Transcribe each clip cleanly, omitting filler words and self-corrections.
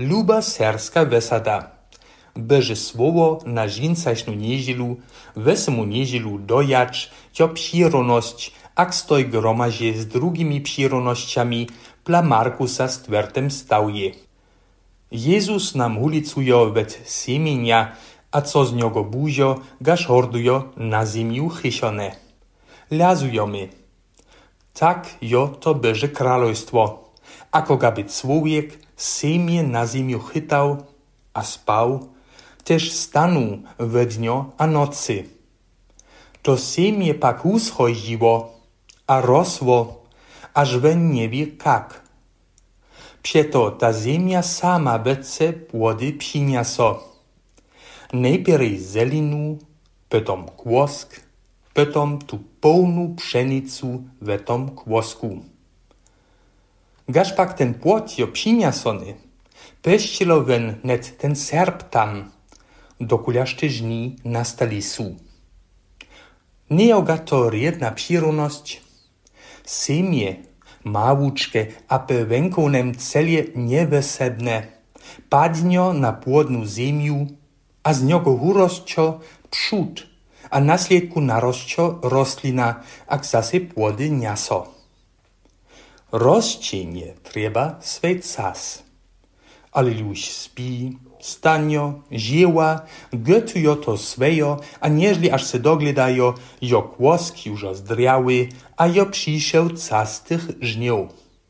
luba serska wesada. Boże słowo na żincaśnu niedzielu, wesomu niedzielu dojacz, jo przyroność, ak stoj gromazie z drugimi przyronościami pla Markusa z twertem stałje. Jezus nam ulicuje wet semienia, a co z niego buzio, gaż hordujo na ziemiu chysione. Lazujemy. Tak jo to Boże królestwo. Ako gaby człowiek semie na ziemiu chytał, a spał, też stanu we dnio a nocy. To semie pak uschodziło, a rosło, aż wen nie wie jak. Przeto ta ziemia sama bece płody przyniaso. Najpierw zelinu, potom kłosk, potom tu pełnu pszenicu w tom kłosku. Gaż pak ten płot jo przyniasony, peścilo wen net ten serp tam, dokuляż żni nastali su. Nieoga to jedna przyrodność. Semie, małuczke, a pe wękonem celie niewesebne, padnio na płodnu ziemiu, a z niego uroscio przód, a nasljedku naroscio roslina, ak zase płody niaso. Rozcienie trzeba swej czas. Ale już spi, stanio, żyła, gotujo to svejo, a nieżli aż se dogledajo, jo kłoski już zdriały, a jo przyszedł czas tych żniów.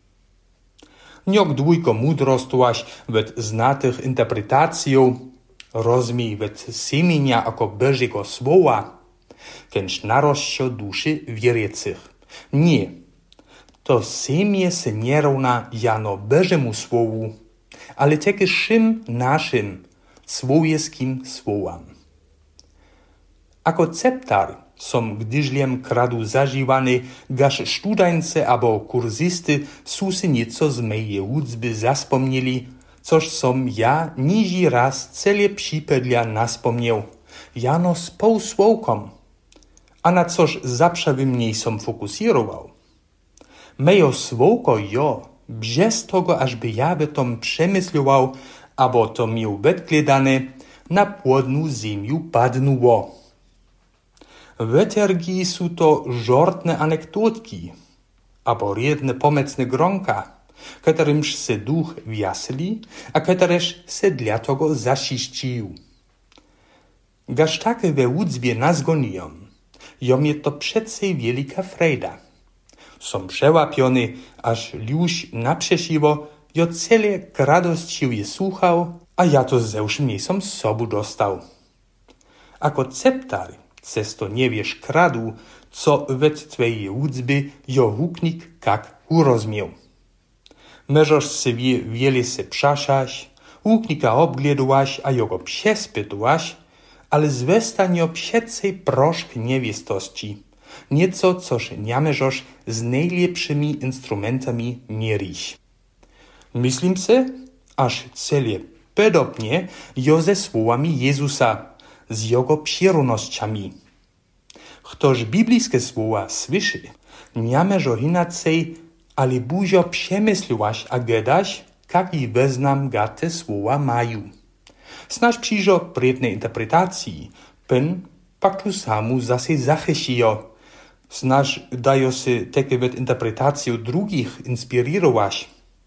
Niok dwójko mudrostłaś wet znatych interpretacjów, rozmij wet semienia jako Bożego słowa, kęż naroscio duszy wierzących. Nie, to semie se nie równa jano Bożemu słowu, ale takie szym naszym człowieskim słowam. Ako ceptar som gdyżliem kradu zażywany, gaż studańce abo kurzysty su si nieco z mojej uczby zaspomnieli, coż som ja niži raz celie przypedlia naspomniał, jano z półsłowkom, a na coż zawsze mniej som fokusirował. Mejo słowko jo, bez tego, ażby ja by tom przemyslował, abo to miał wetgledane, na płodnu ziemiu padnuło. Wetergi su to żortne anegdotki, abo riedne pomecne gronka, którymż se duch wjasli, a któreż se dla tego zasiścił. Gaż takie we udzbie nazgoniją, jom je to przedsej wielika frejda. Som przełapiony, aż już naprzesiwo, jo cele k radości je słuchał, a ja to zewszym som z sobu dostał. Ako ceptar, cesto nie wiesz kradu, co wet twojej udzby jo huknik kak urozmiał. Możesz sobie wiele se przaszać, huknika obgledować, a jo go przespytować, ale zwestań przedsej proszk niewiestości. Nieco, coż nie możesz z najlepszymi instrumentami mierzyć. Myślim se, aż celie podobnie jo ze słowami Jezusa, z jego przyrodnościami. Ktoż biblijskie słowa słyszy, nie może inaczej, ale buzio przemysliłaś a gadać, jak i weznam ga te słowa mają. Snaż przyjrzą prednej interpretacji, pen pak tu samu zase zachysijo. Snaż dają se takie wet interpretację drugich inspirować.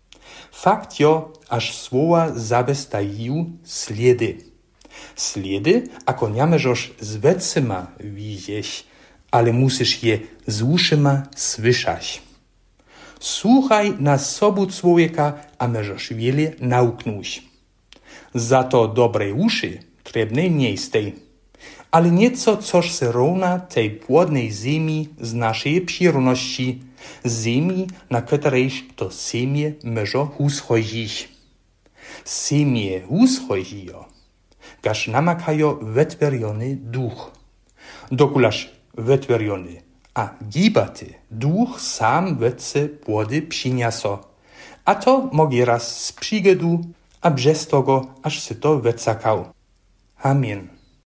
Fakt jo, aż słowa zabestają sliedy. Sliedy, ako nie możesz z wecyma widzieć, ale musisz je z uszyma słyszeć. Słuchaj na sobu człowieka, a możesz wiele nauknąć. Za to dobrej uszy trebnej nie stej. Ale nieco, coż se równa tej płodnej ziemi z naszej przyrodności, ziemi, na którejś to semie może uschodzić. Semie uschodzijo, gaż namakajo wetweriony duch. Dokulaż wetweriony, a gibaty duch sam wece płody przyniaso. A to mogi raz z przygodu, a bez tego aż se to wecakał. Amen.